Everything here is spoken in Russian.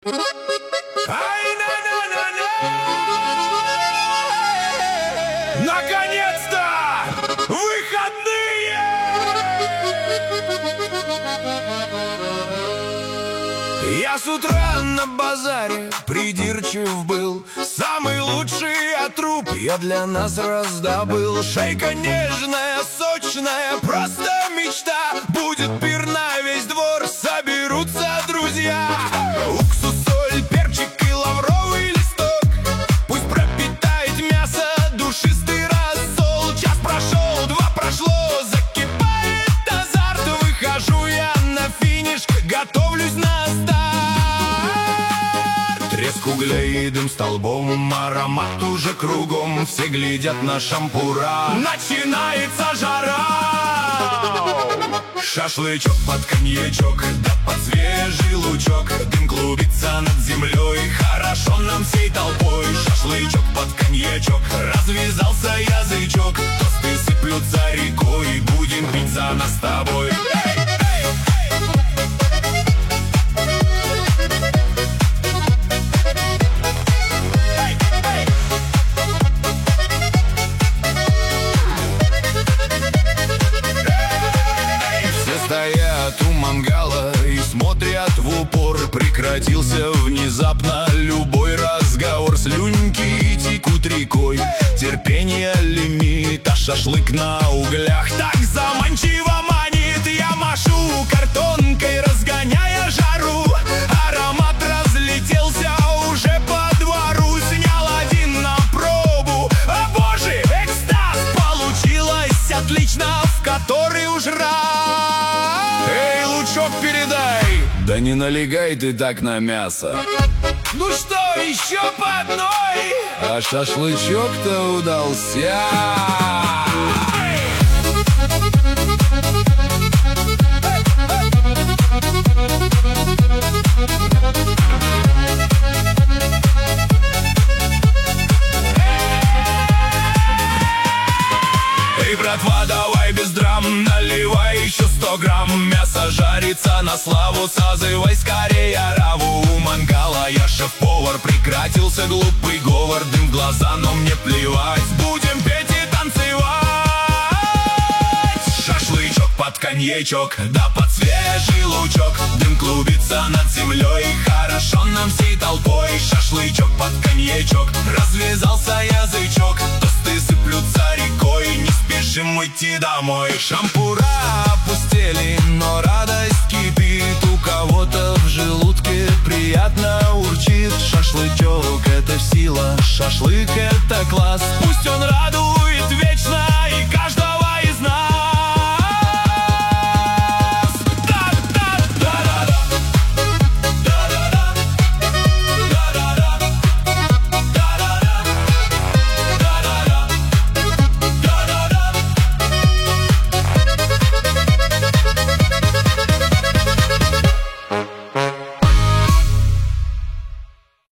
Наконец-то! Выходные! Я с утра на базаре придирчив был. Самый лучший отруб я для нас раздобыл. Шейка нежная, сочная, просто мечта. Будет пир на весь двор, соберутся друзья. Уксус, соль, перчик и лавровый листок. Пусть пропитает мясо душистый рассол. Час прошел, два прошло, закипает азарт. Выхожу я на финиш, готовлюсь на старт. Треск углей и дым столбом, аромат уже кругом. Все глядят на шампура, начинается жара. Шашлычок под коньячок, да под свежий лучок. Дым клубится над землей, хорошо нам всей толпой. Шашлычок под коньячок, развязался язычок. Тосты сыплются рекой, будем пить за нас с тобой. Стоят у мангала и смотрят в упор. Прекратился внезапно любой разговор. Слюньки текут рекой, терпение лимит, а шашлык на углях так заманчиво манит. Я машу картонкой, разгоняя жару. Аромат разлетелся уже по двору. Снял один на пробу, о боже, экстаз! Получилось отлично, в который уж раз. Эй, лучок передай! Да не налегай ты так на мясо. Ну что, еще по одной? А шашлычок-то удался. Эй, братва, давай без драм, наливай еще 100 грамм. Мясо жарится на славу, созывай скорее ораву. У мангала я шеф-повар, прекратился глупый говор. Дым в глаза, но мне плевать, будем петь и танцевать. Шашлычок под коньячок, да под свежий лучок. Дым клубится над землей, хорошо нам всей толпой. Шашлычок под коньячок, развязался язычок. Тосты сыплются рекой, не спешим уйти домой. Шампура опустели, но радость кипит. У кого-то в желудке приятно урчит. Шашлычок — это сила, шашлык — это класс. Пусть он радует